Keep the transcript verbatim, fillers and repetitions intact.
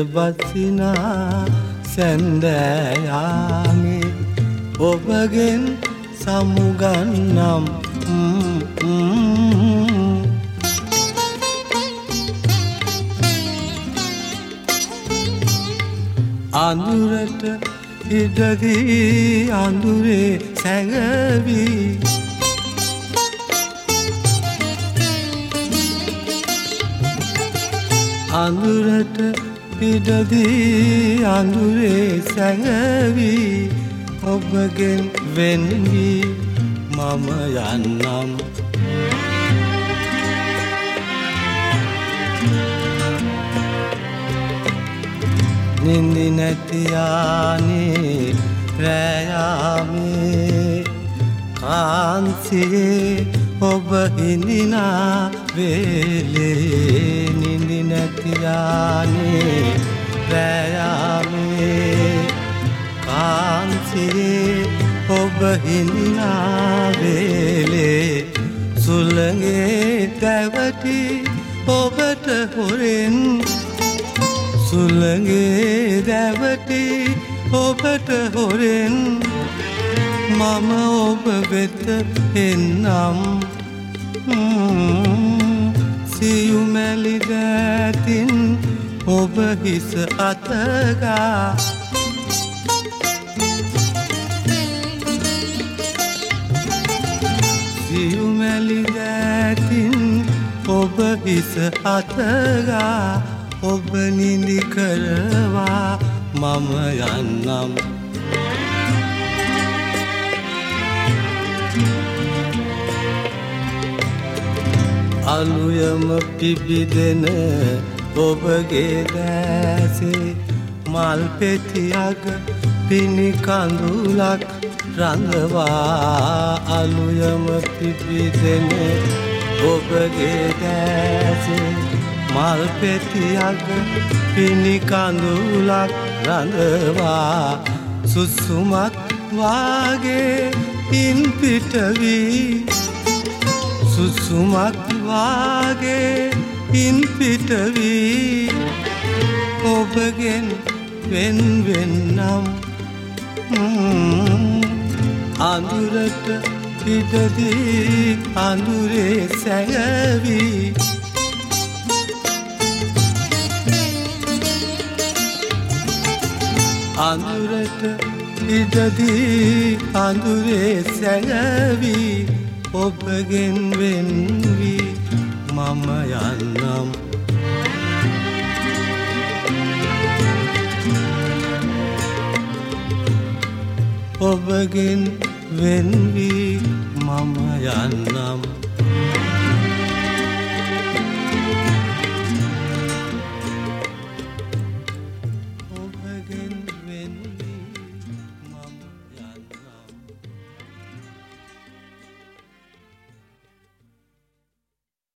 බසිනා සැන්දෑයාමේ ඔබගෙන් සමුගන්නම් අඳුරට ඉඩදී අඳුරේ සැඟවී අඳුරට ඉඩදී අඳුරේ සැඟවී ඔබගෙන් වෙන් වී මම යන්නම් නින්දි නැති යානේ රැයාමේ කාන්සියේ ඔබ හිඳිනා වේලේ නින්දි නැති යානේ රැයාමේ කාන්සියේ ඔබ හිඳිනා වේලේ සුළඟේ දැවටි ඔබට හොරෙන් සුළඟේ දැවටි ඔබට හොරෙන් මම ඔබ වෙත එන්නම් සියුමැලි දෑතින් ඔබ හිස අතගා සියුමැලි දෑතින් ඔබ හිස අතගා ඔබ නිදි කරවා මම යන්නම් අලුයම පිබිදෙන ඔබගේ දැසේ මල් පෙතියක පිණි කඳුලක් රඳවා අලුයම පිබිදෙන ඔබගේ දැසේ මල් පෙතියක පිණි කඳුලක් රඳවා සුසුමක් වාගේ ඉන් පිටවී සුසුමක් වාගේ ඉන් පිටවී ඔබගෙන් වෙන් වෙන්නම් අඳුරට ඉඩදී අඳුරේ සැඟවී අඳුරට ඉඩදී අඳුරේ සැඟවී ඔබගෙන් වෙන් වී මම යන්නම් ඔබගෙන් වෙන් වී මම යන්නම්